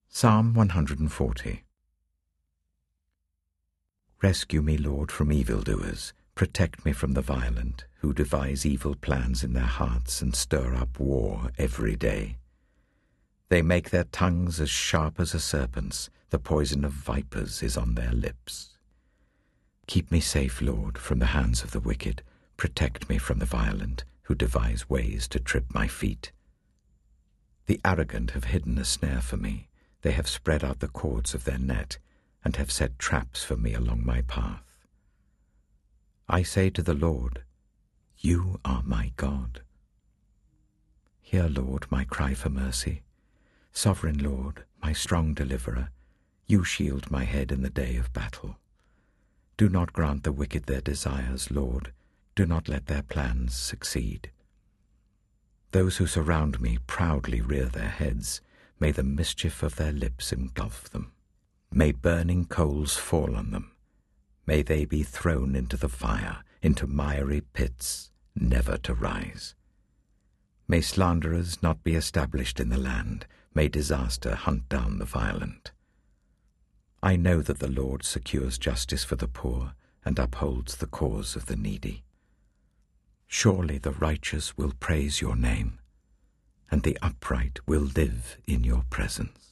Psalm 140. Rescue me, Lord, from evildoers. Protect me from the violent, who devise evil plans in their hearts and stir up war every day. They make their tongues as sharp as a serpent's. The poison of vipers is on their lips. Keep me safe, Lord, from the hands of the wicked. Protect me from the violent, who devise ways to trip my feet. The arrogant have hidden a snare for me. They have spread out the cords of their net and have set traps for me along my path. I say to the Lord, You are my God. Hear, Lord, my cry for mercy. Sovereign Lord, my strong deliverer, you shield my head in the day of battle. Do not grant the wicked their desires, Lord. Do not let their plans succeed. Those who surround me proudly rear their heads. May the mischief of their lips engulf them. May burning coals fall on them. May they be thrown into the fire, into miry pits, never to rise. May slanderers not be established in the land. May disaster hunt down the violent. I know that the Lord secures justice for the poor and upholds the cause of the needy. Surely the righteous will praise your name, and the upright will live in your presence.